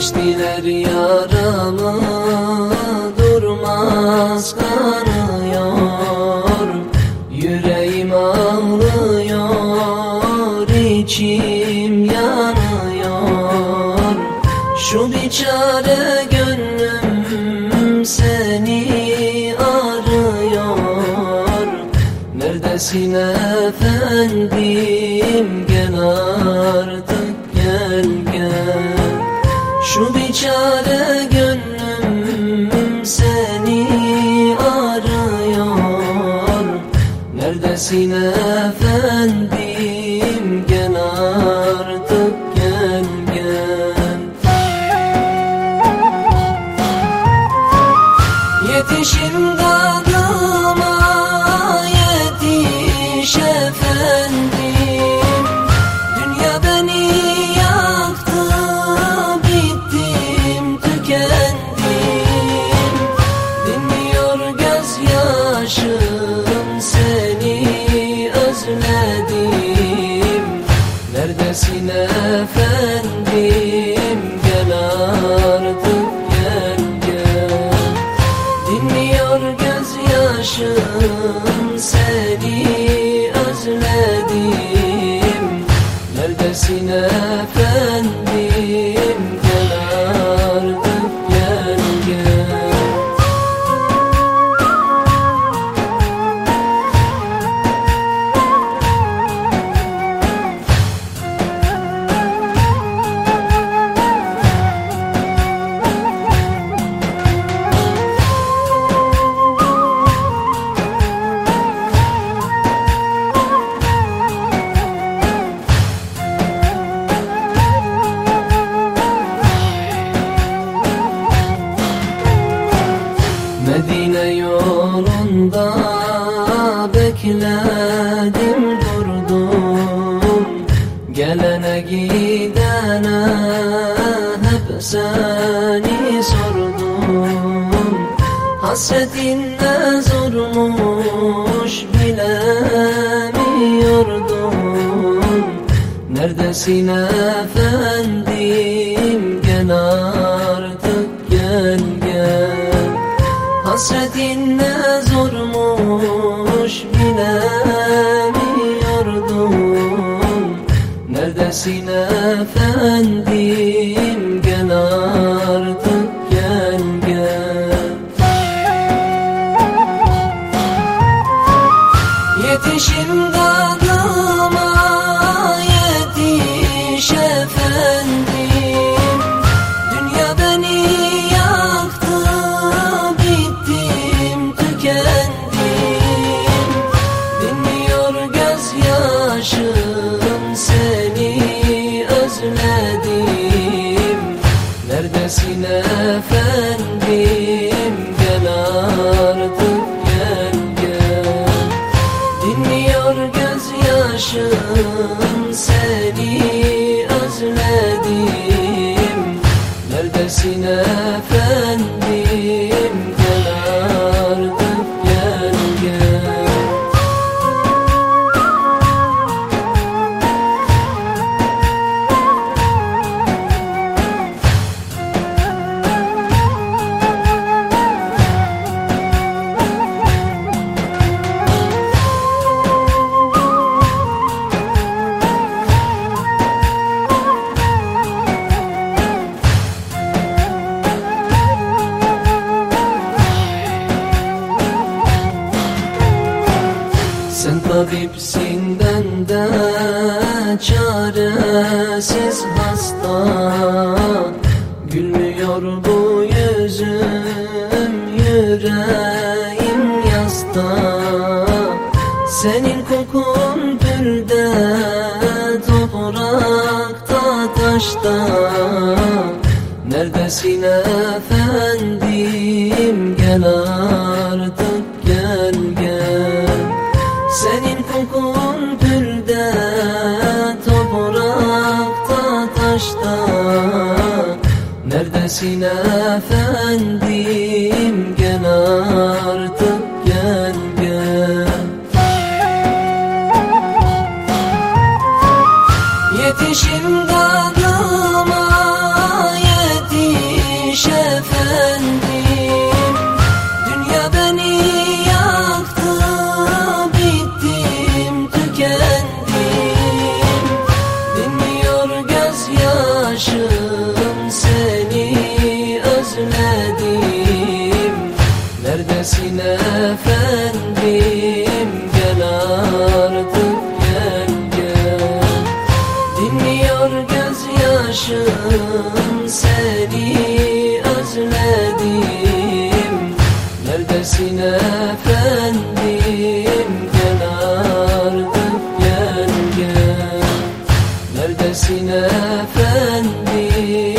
Geçtiler yaramı, durmaz kanıyor. Yüreğim ağlıyor, içim yanıyor. Şu biçare gönlüm seni arıyor. Neredesin efendim, gel artık gel gel. Şu biçare gönlüm seni arıyor. Neredesin efendim, gel artık gel gel. Yetişin dadıma, yetiş efendim. Dünya beni yaktı, bittim, tükendim. Dinmiyor gözyaşım, seni özledim. Neredesin efendim, gel artık gel gel. Dinmiyor gözyaşım, seni özledim. Neredesin efendim, gel artık gel gel. Medine yolunda bekledim durdum. Gelene gidene hep seni sordum. Hasretin ne zormuş bilemiyordum. Neredesin efendim, gel artık gel gel. Hasretin ne zormuş bilemiyordum. Neredesin efendim, gel artık gel gel. Yetişin dadıma, yetiş efendim. Dünya beni yaktı, bittim, tükendim. Dinmiyor gözyaşım, seni özledim. Neredesin efendim, gel artık gel gel. Dinmiyor gözyaşım, seni özledim. Neredesin efendim, gel artık gel gel. Sen tabipsin, ben de çaresiz hasta. Gülmüyor bu yüzüm, yüreğim yasta. Senin kokun gülde, toprakta, taşta. Neredesin efendim, gel artık gel gel. Senin kokun gülde, toprakta, taşta. Neredesin efendim, gel artık gel gel. Yetişin dadıma, yetiş efendim, gel artık gel gel. Dinmiyor gözyaşım, seni özledim. Neredesin efendim, gel artık gel gel. Neredesin efendim?